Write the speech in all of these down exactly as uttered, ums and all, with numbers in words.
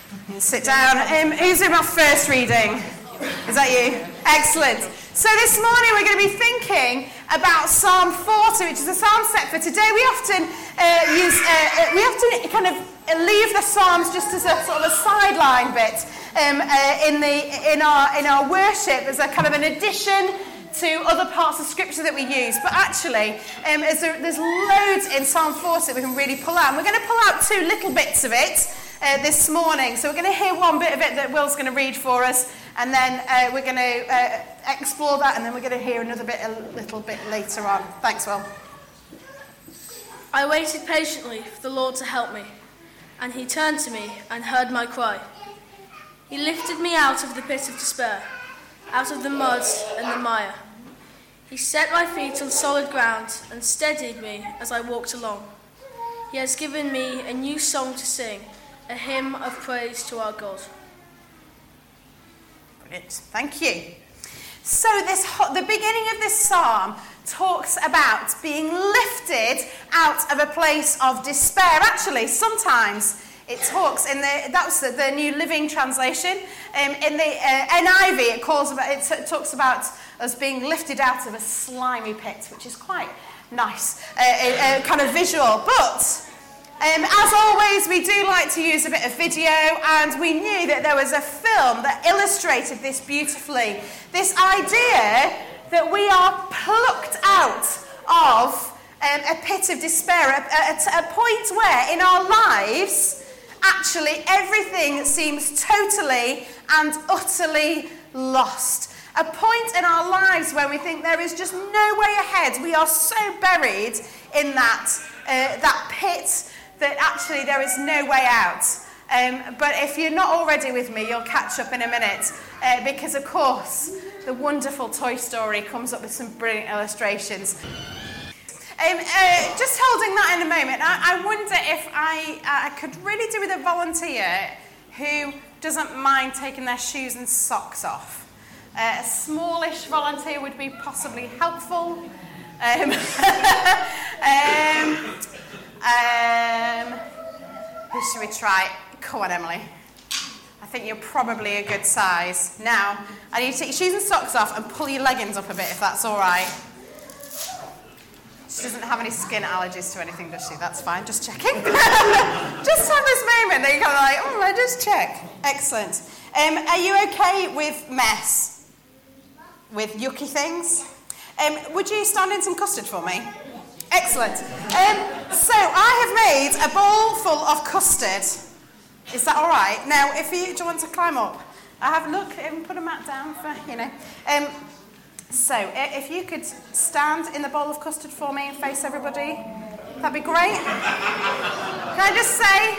Sit down. Um, who's in our first reading? Is that you? Excellent. So this morning we're going to be thinking about Psalm forty, which is a psalm set for today. We often uh, use, uh, we often kind of leave the psalms just as a sort of a sideline bit um, uh, in the in our in our worship as a kind of an addition to other parts of scripture that we use. But actually, um, as there, there's loads in Psalm forty that we can really pull out. And we're going to pull out two little bits of it uh, this morning. So we're going to hear one bit of it that Will's going to read for us. And then uh, we're going to uh, explore that, and then we're going to hear another bit a little bit later on. Thanks, Will. I waited patiently for the Lord to help me, and he turned to me and heard my cry. He lifted me out of the pit of despair, out of the mud and the mire. He set my feet on solid ground and steadied me as I walked along. He has given me a new song to sing, a hymn of praise to our God. Thank you. So this, the beginning of this psalm talks about being lifted out of a place of despair. Actually, sometimes it talks in the that's the, the New Living Translation. Um, in the uh, N I V, it calls about it, it talks about us being lifted out of a slimy pit, which is quite nice, uh, uh, kind of visual, but. Um, as always, we do like to use a bit of video, and we knew that there was a film that illustrated this beautifully. This idea that we are plucked out of um, a pit of despair, at a, a point where in our lives, actually everything seems totally and utterly lost. A point in our lives where we think there is just no way ahead. We are so buried in that, uh, that pit that actually there is no way out. Um, but if you're not already with me, you'll catch up in a minute. Uh, because, of course, the wonderful Toy Story comes up with some brilliant illustrations. Um, uh, just holding that in a moment, I, I wonder if I, uh, I could really do with a volunteer who doesn't mind taking their shoes and socks off. Uh, a smallish volunteer would be possibly helpful. Um, um, Um, who should we try? Come on, Emily. I think you're probably a good size. Now, I need to take your shoes and socks off and pull your leggings up a bit, if that's all right. She doesn't have any skin allergies to anything, does she? That's fine. Just checking. Just have this moment that you're kind of like, oh, I just check. Excellent. Um, are you okay with mess? With yucky things? Um, would you stand in some custard for me? Excellent. Um, so I have made a bowl full of custard. Is that all right? Now, if you do you want to climb up, I have look and put a mat down for you know. Um, so if you could stand in the bowl of custard for me and face everybody, that'd be great. Can I just say,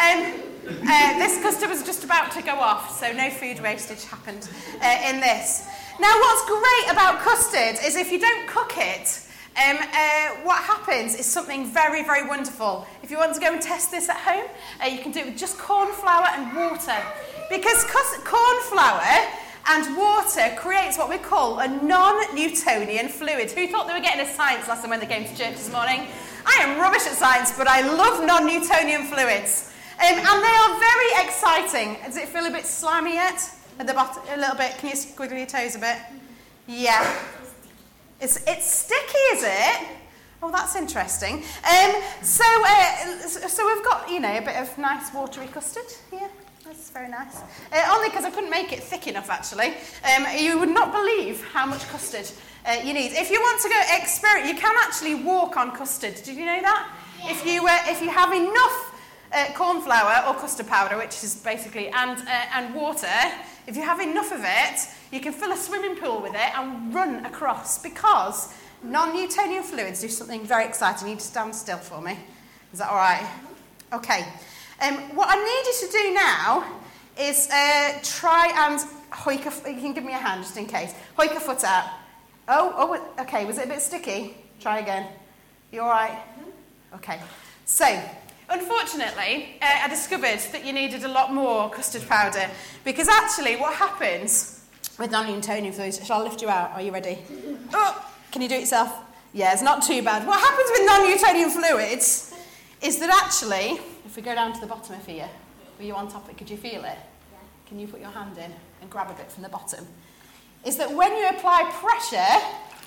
um, uh, this custard was just about to go off, so no food wastage happened uh, in this. Now, what's great about custard is if you don't cook it. Um, uh, what happens is something very, very wonderful. If you want to go and test this at home, uh, you can do it with just corn flour and water. Because corn flour and water creates what we call a non-Newtonian fluid. Who thought they were getting a science lesson when they came to church this morning? I am rubbish at science, but I love non-Newtonian fluids. Um, and they are very exciting. Does it feel a bit slimy yet? At the bottom, a little bit. Can you squiggle your toes a bit? Yeah. It's it's sticky, is it? Oh, that's interesting. Um, so uh, so we've got, you know, a bit of nice watery custard here. That's very nice. Uh, only because I couldn't make it thick enough, actually. Um, you would not believe how much custard uh, you need. If you want to go experiment, you can actually walk on custard. Did you know that? Yeah. If you uh, if you have enough uh, corn flour or custard powder, which is basically and uh, and water, if you have enough of it, you can fill a swimming pool with it and run across, because non-Newtonian fluids do something very exciting. You need to stand still for me. Is that all right? Okay. Um, what I need you to do now is uh, try and hoik a, you can give me a hand just in case. Hoik a foot out. Oh, oh, okay. Was it a bit sticky? Try again. You all right? Okay. So, unfortunately, uh, I discovered that you needed a lot more custard powder, because actually what happens with non-Newtonian fluids, shall I lift you out? Are you ready? Oh, can you do it yourself? Yeah, it's not too bad. What happens with non-Newtonian fluids is that actually, if we go down to the bottom of here, Were you on top of it? Could you feel it? Yeah. Can you put your hand in and grab a bit from the bottom? Is that when you apply pressure,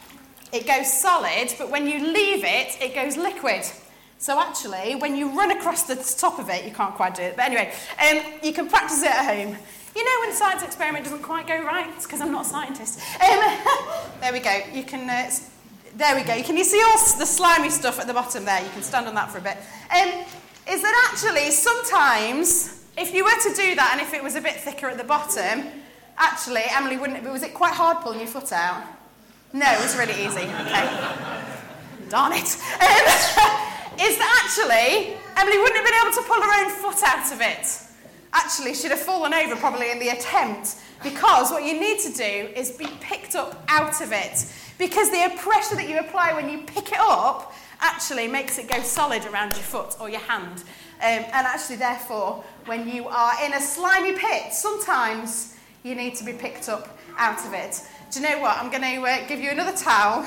it goes solid, but when you leave it, it goes liquid. So actually, when you run across the top of it, you can't quite do it. But anyway, um, you can practice it at home. You know when a science experiment doesn't quite go right? It's because I'm not a scientist. Um, there we go. You can, uh, there we go. You can you see all the slimy stuff at the bottom there? You can stand on that for a bit. Um, is that actually sometimes, if you were to do that and if it was a bit thicker at the bottom, actually, Emily, wouldn't it, was it quite hard pulling your foot out? No, it was really easy. Okay. Darn it. Um, is that actually, Emily wouldn't have been able to pull her own foot out of it. Actually, she'd have fallen over probably in the attempt, because what you need to do is be picked up out of it. Because the pressure that you apply when you pick it up actually makes it go solid around your foot or your hand. Um, and actually, therefore, when you are in a slimy pit, sometimes you need to be picked up out of it. Do you know what? I'm going to uh, give you another towel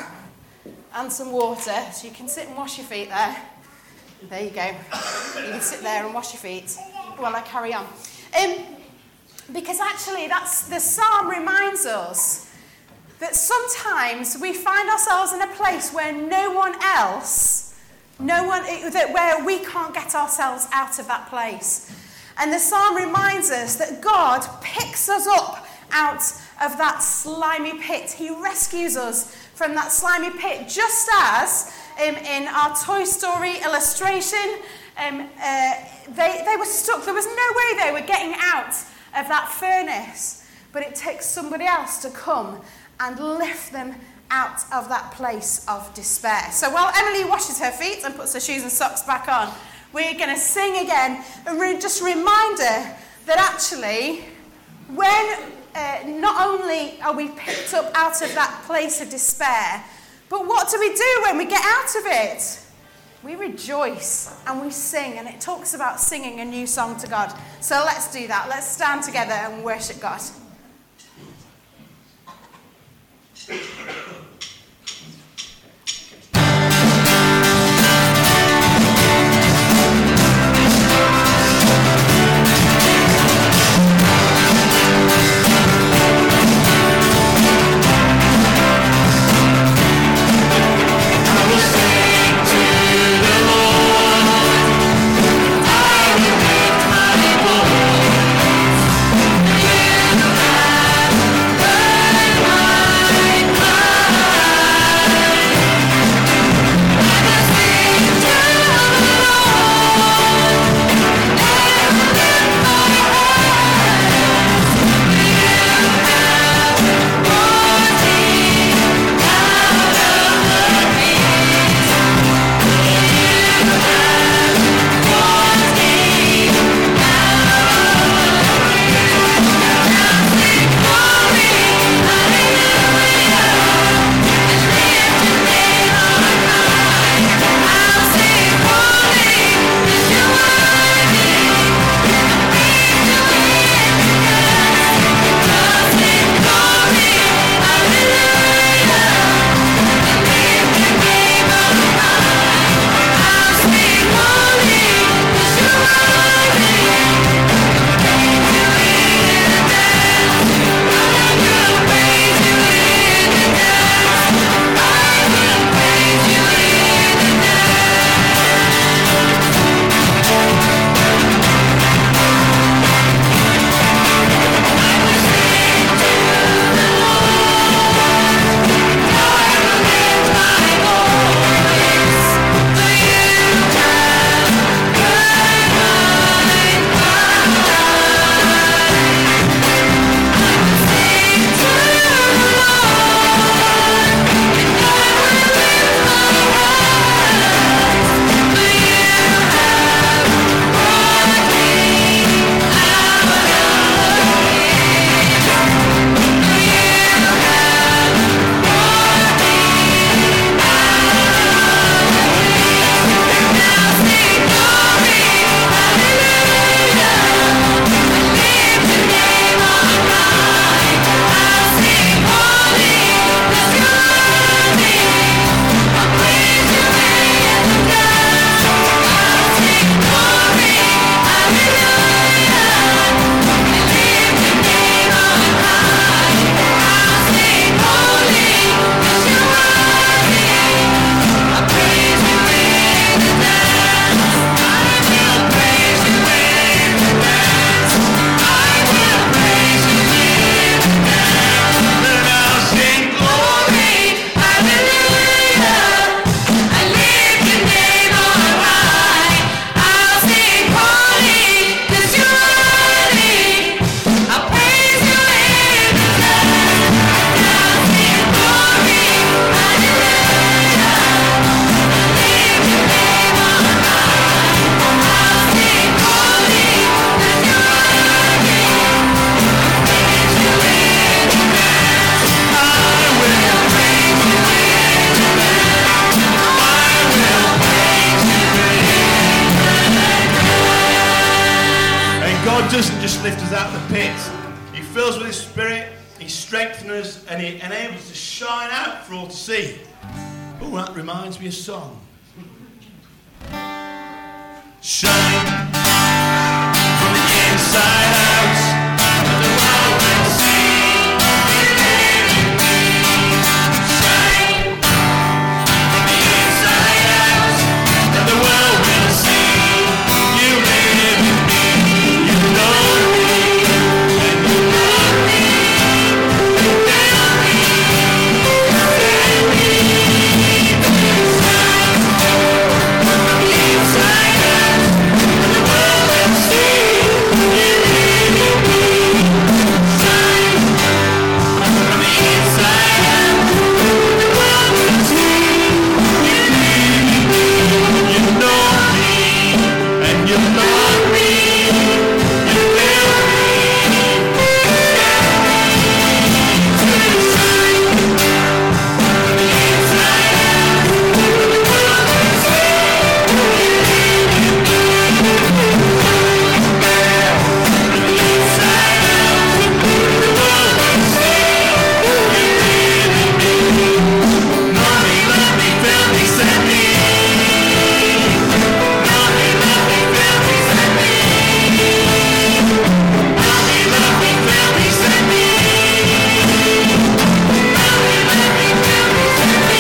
and some water, so you can sit and wash your feet there. There you go. You can sit there and wash your feet while I carry on. Um, because actually, that's the psalm reminds us that sometimes we find ourselves in a place where no one else, no one, that where we can't get ourselves out of that place. And the psalm reminds us that God picks us up out of that slimy pit. He rescues us from that slimy pit, just as um, in our Toy Story illustration, um, uh, they, they were stuck. There was no way they were getting out of that furnace, but it takes somebody else to come and lift them out of that place of despair. So while Emily washes her feet and puts her shoes and socks back on, we're going to sing again and re- just remind her that actually, when uh, not only are we picked up out of that place of despair, but what do we do when we get out of it? We rejoice and we sing, and it talks about singing a new song to God. So let's do that. Let's stand together and worship God. I will lift my voice. just lift us out of the pit. He fills us with His Spirit, He strengthens us, and He enables us to shine out for all to see. Oh, that reminds me of a song. Shine from the inside out, and the world will see you live in me. Shine from the inside out, and the world will see you live in me. You know me, and you love me, you feel me, you feel me. Shine from the inside out, and the world will see you live in me. Shine from the inside out, and the world will see you live in me. You know me, and you love me, you feel me, you scare me. Shine from the inside out, and the world will see you live in me. From the inside out, and the world will see you live in me. Know me, love me, feel me, send me. Know me, love me, feel me, send me. Know me, love me, feel me, send me. Know me, love me, feel me, send me.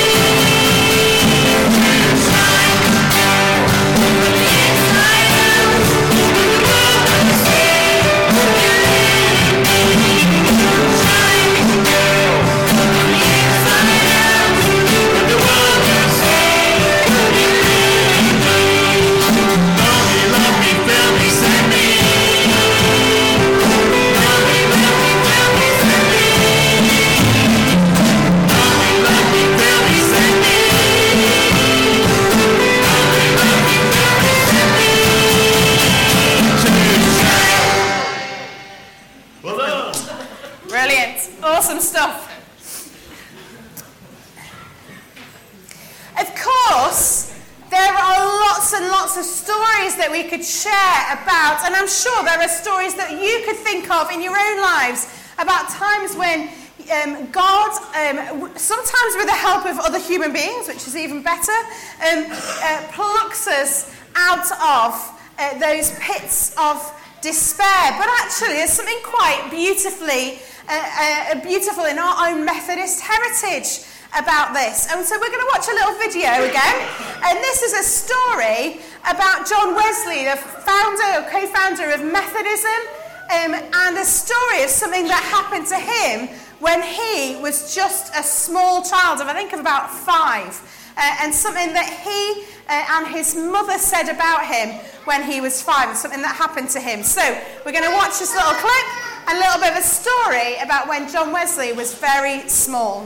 Shine from the inside out, and the world will see you live in me. Shine from the inside out, and the world will see you live in me. Know me, love me, feel me, send me. Know me, love me, feel me, send me. Know me, love me, feel me, send me. Know me, love me, feel me, send me. To shine. Well done. Brilliant. Awesome stuff. Of course, there are lots and lots of stories that we could share about, and I'm sure there are stories that you could think of in your own lives about times when um, God, um, w- sometimes with the help of other human beings, which is even better, um, uh, plucks us out of uh, those pits of despair. But actually, there's something quite beautifully uh, uh, beautiful in our own Methodist heritage about this. And so we're going to watch a little video again. And this is a story about John Wesley, the founder or co-founder of Methodism, um, and a story of something that happened to him when he was just a small child of, I think, of about five. Uh, and something that he uh, and his mother said about him when he was five, and something that happened to him. So we're going to watch this little clip, and a little bit of a story about when John Wesley was very small.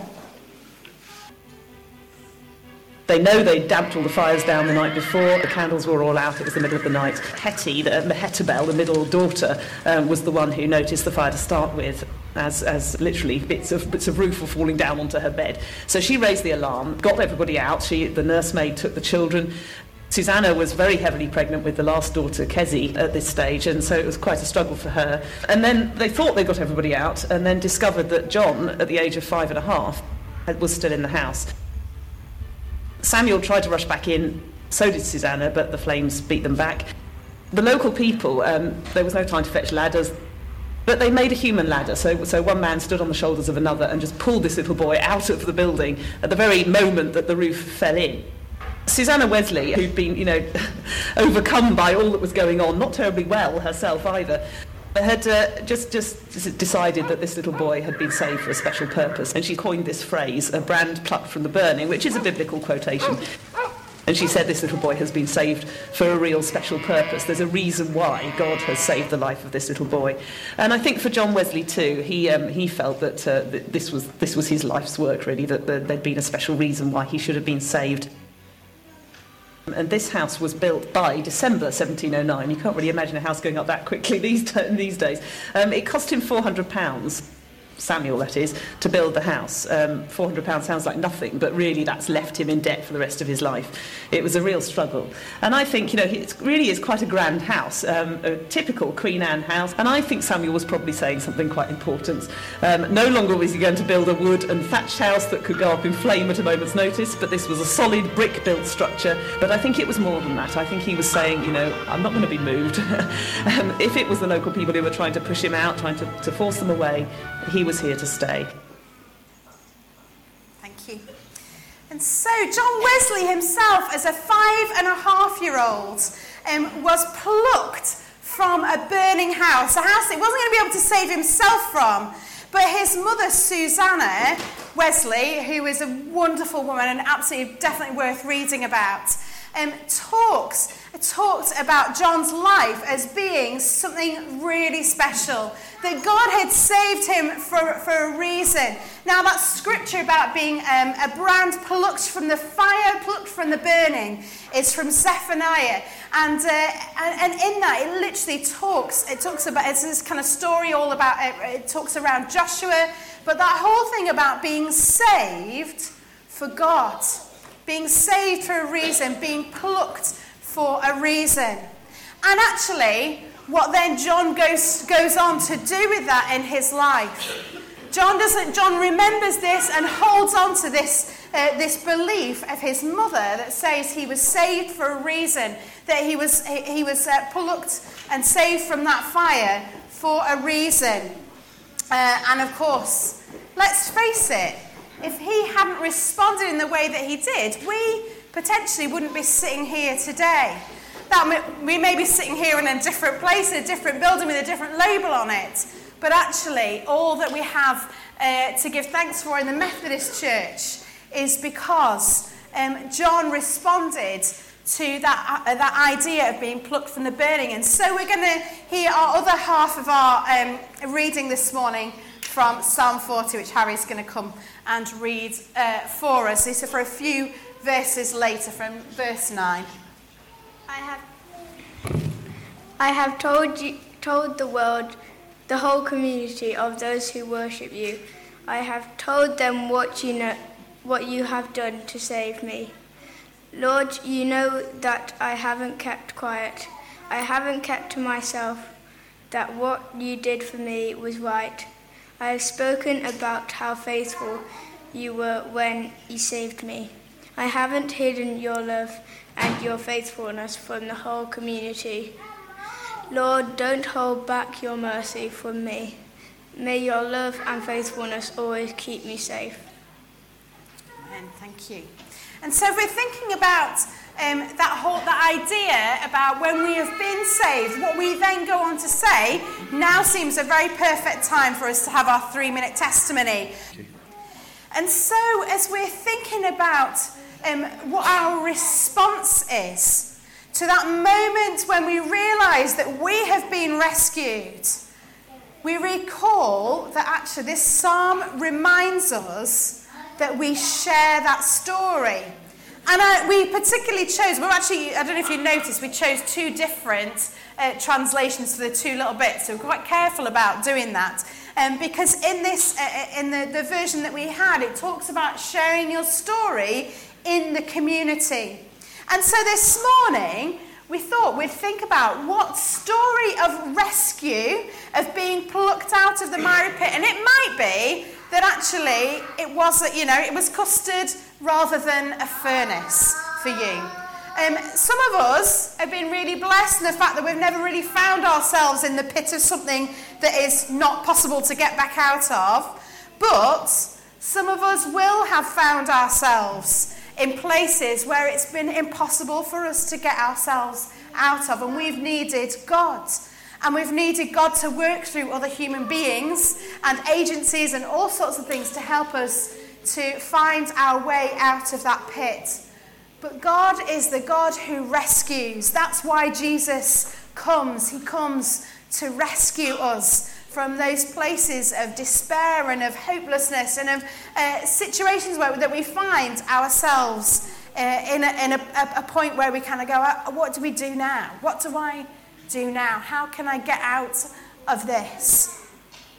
They know they damped all the fires down the night before, the candles were all out, it was the middle of the night. Hetty, the Mehetabel, the middle daughter, um, was the one who noticed the fire to start with, as, as literally bits of, bits of roof were falling down onto her bed. So she raised the alarm, got everybody out, she, the nursemaid took the children. Susanna was very heavily pregnant with the last daughter, Kezzy, at this stage, and so it was quite a struggle for her. And then they thought they got everybody out, and then discovered that John, at the age of five and a half, was still in the house. Samuel tried to rush back in, so did Susanna, but the flames beat them back. The local people, um, there was no time to fetch ladders, but they made a human ladder, so, so one man stood on the shoulders of another and just pulled this little boy out of the building at the very moment that the roof fell in. Susanna Wesley, who'd been, you know, overcome by all that was going on, not terribly well herself either, had uh, just, just decided that this little boy had been saved for a special purpose. And she coined this phrase, a brand plucked from the burning, which is a biblical quotation. And she said this little boy has been saved for a real special purpose. There's a reason why God has saved the life of this little boy. And I think for John Wesley too, he um, he felt that, uh, that this was this was his life's work really, that there, there'd been a special reason why he should have been saved. And this house was built by December seventeen oh nine. You can't really imagine a house going up that quickly these, t- these days. Um, it cost him four hundred pounds. Samuel that is, to build the house. Um, four hundred pounds sounds like nothing, but really that's left him in debt for the rest of his life. It was a real struggle. And I think, you know, it really is quite a grand house, um, a typical Queen Anne house. And I think Samuel was probably saying something quite important. Um, no longer was he going to build a wood and thatched house that could go up in flame at a moment's notice, but this was a solid brick-built structure. But I think it was more than that. I think he was saying, you know, I'm not going to be moved. um, if it was the local people who were trying to push him out, trying to, to force them away, he was here to stay. Thank you. And so John Wesley himself, as a five and a half year old, um, was plucked from a burning house, a house that he wasn't going to be able to save himself from. But his mother, Susanna Wesley, who is a wonderful woman and absolutely definitely worth reading about, um, talks talked about John's life as being something really special, that God had saved him for, for a reason. Now that scripture about being um, a brand plucked from the fire, plucked from the burning, is from Zephaniah, and, uh, and and in that it literally talks, it talks about, it's this kind of story all about, it, it talks around Joshua, but that whole thing about being saved for God, being saved for a reason, being plucked for a reason. And actually, what then John goes goes on to do with that in his life. John doesn't. John remembers this and holds on to this uh, this belief of his mother that says he was saved for a reason, that he was he, he was uh, plucked and saved from that fire for a reason. Uh, and of course, let's face it, if he hadn't responded in the way that he did, we potentially wouldn't be sitting here today. That we may be sitting here in a different place, in a different building with a different label on it, but actually all that we have uh, to give thanks for in the Methodist Church is because um, John responded to that uh, that idea of being plucked from the burning. And so we're going to hear our other half of our um, reading this morning from Psalm forty, which Harry's going to come and read uh, for us. This is for a few verses later, from verse nine. I have, I have told you, told the world, the whole community of those who worship you. I have told them what you know, what you have done to save me. Lord, you know that I haven't kept quiet. I haven't kept to myself that what you did for me was right. I have spoken about how faithful you were when you saved me. I haven't hidden your love and your faithfulness from the whole community. Lord, don't hold back your mercy from me. May your love and faithfulness always keep me safe. Amen. Thank you. And so if we're thinking about um, that whole that idea about when we have been saved, what we then go on to say, now seems a very perfect time for us to have our three-minute testimony. And so as we're thinking about um, what our response is to that moment when we realise that we have been rescued, we recall that actually this psalm reminds us that we share that story. And uh, we particularly chose, we're actually, I don't know if you noticed, we chose two different uh, translations for the two little bits, so we're quite careful about doing that. Um, because in this, uh, in the, the version that we had, it talks about sharing your story in the community. And so this morning, we thought we'd think about what story of rescue, of being plucked out of the miry pit, and it might be that actually it was, you know, it was custard rather than a furnace for you. Um, some of us have been really blessed in the fact that we've never really found ourselves in the pit of something that is not possible to get back out of. But some of us will have found ourselves in places where it's been impossible for us to get ourselves out of, and we've needed God. And we've needed God to work through other human beings and agencies and all sorts of things to help us to find our way out of that pit. But God is the God who rescues. That's why Jesus comes. He comes to rescue us from those places of despair and of hopelessness and of uh, situations where that we find ourselves uh, in, a, in a, a point where we kind of go, what do we do now? What do I do now? How can I get out of this?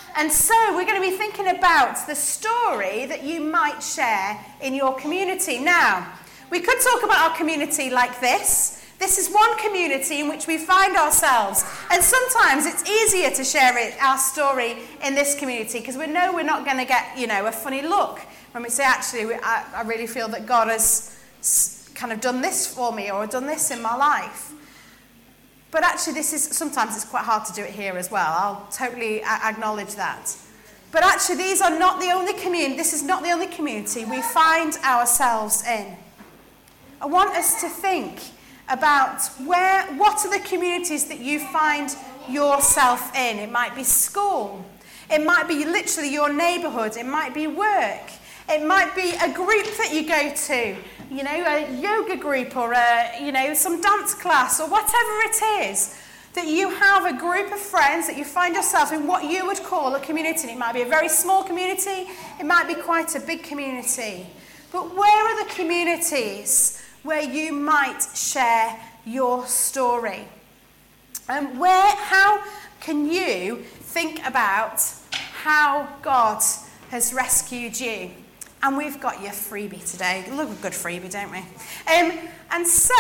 And so we're going to be thinking about the story that you might share in your community. Now, we could talk about our community like this. This is one community in which we find ourselves. And sometimes it's easier to share it, our story in this community, because we know we're not going to get, you know, a funny look when we say, actually, we, I, I really feel that God has kind of done this for me or done this in my life. But actually, this is sometimes it's quite hard to do it here as well. I'll totally a- acknowledge that. But actually, these are not the only community. This is not the only community we find ourselves in. I want us to think about where, what are the communities that you find yourself in. It might be school. It might be literally your neighbourhood. It might be work. It might be a group that you go to, you know, a yoga group or a, you know, some dance class or whatever it is. That you have a group of friends that you find yourself in what you would call a community. And it might be a very small community. It might be quite a big community. But where are the communities where you might share your story? And where, how can you think about how God has rescued you? And we've got your freebie today. Look, a good freebie, don't we? Um, and so,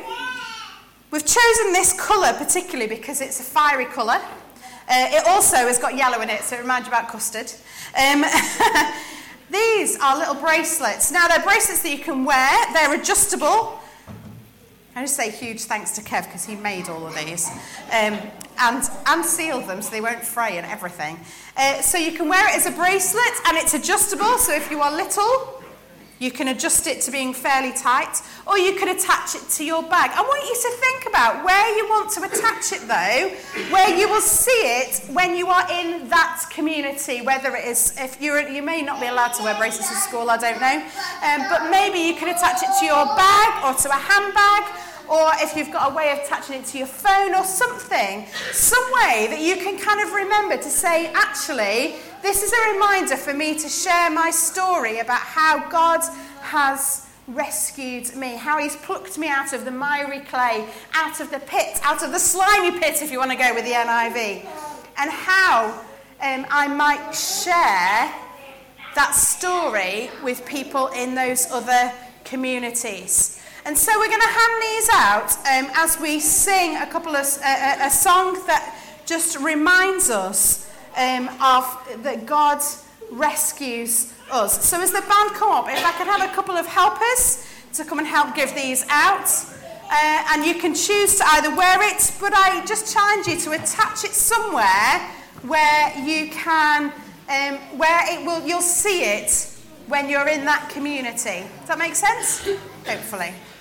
we've chosen this colour particularly because it's a fiery colour. Uh, it also has got yellow in it, so it reminds you about custard. Um, These are little bracelets. Now, they're bracelets that you can wear. They're adjustable. I just say huge thanks to Kev because he made all of these. Um, and, and sealed them so they won't fray and everything. Uh, so you can wear it as a bracelet and it's adjustable. So if you are little, you can adjust it to being fairly tight. Or you can attach it to your bag. I want you to think about where you want to attach it though. Where you will see it when you are in that community. Whether it is, if you're, you may not be allowed to wear bracelets at school, I don't know. Um, but maybe you can attach it to your bag or to a handbag. Or if you've got a way of attaching it to your phone or something. Some way that you can kind of remember to say, actually, this is a reminder for me to share my story about how God has rescued me, how he's plucked me out of the miry clay, out of the pit, out of the slimy pit, if you want to go with the N I V, and how um, I might share that story with people in those other communities. And so we're going to hand these out um, as we sing a couple of uh, a song that just reminds us um, of that God rescues us. So as the band come up, if I could have a couple of helpers to come and help give these out, uh, and you can choose to either wear it, but I just challenge you to attach it somewhere where you can, um, where it will, you'll see it when you're in that community. Does that make sense? Hopefully.